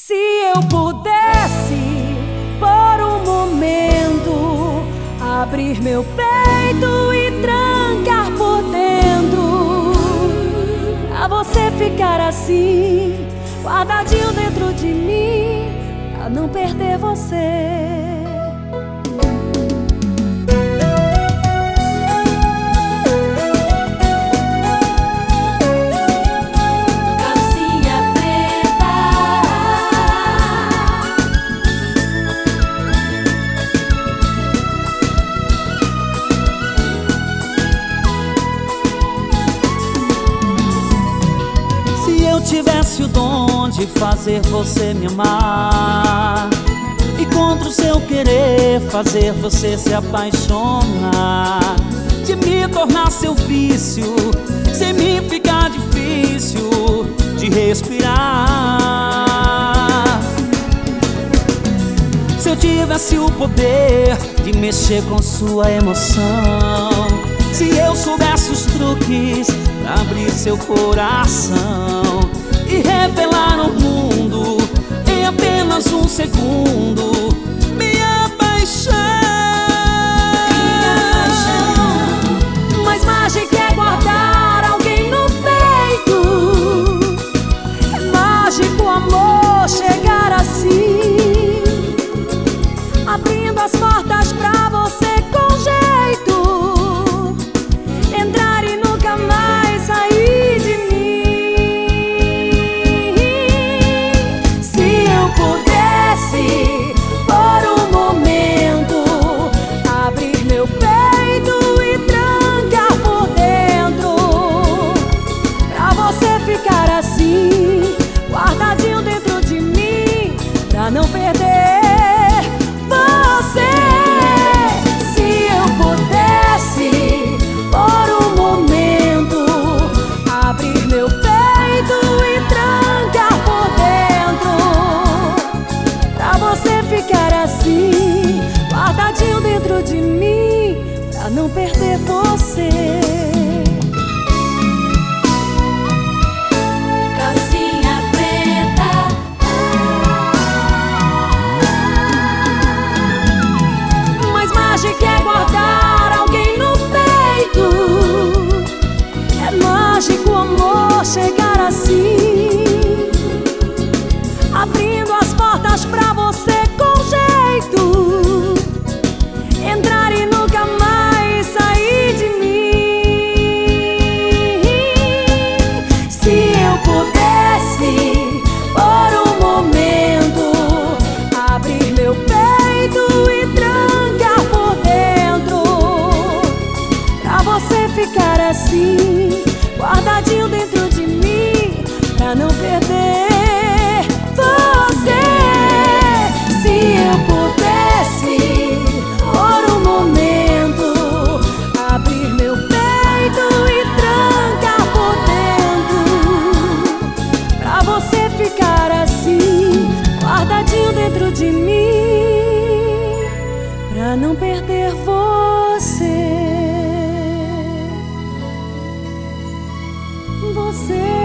Se eu pudesse, por um momento, abrir meu peito e trancar por dentro, pra você ficar assim, guardadinho dentro de mim, pra não perder você. Tivesse o dom de fazer você me amar e contra o seu querer fazer você se apaixonar, de me tornar seu vício, sem mim ficar difícil de respirar. Se eu tivesse o poder de mexer com sua emoção, se eu soubesse os truques pra abrir seu coração e revelar ao mundo em apenas um segundo minha paixão. Mas mágica é guardar alguém no peito, é mágico amor chegar assim, abrindo as portas pra você com jeito, entrar e nunca mais sair de mim. Se eu pudesse, por um momento, abrir meu peito e trancar por dentro, pra você ficar assim, guardadinho dentro de mim, pra não perder você. Se eu pudesse, por um momento, abrir meu peito e trancar por dentro, pra você ficar assim, guardadinho dentro de mim, pra não perder você. Calcinha preta. Mas mágica é guardar alguém no peito, é mágico amor chegar assim, abrindo as portas pra você com jeito, entrar e nunca mais sair de mim. Se eu pudesse, por um momento, abrir meu peito e trancar por dentro, pra você ficar assim, guardadinho dentro de mim, pra não perder você. Se eu pudesse, por um momento, abrir meu peito e trancar por dentro, pra você ficar assim, guardadinho dentro de mim, pra não perder você.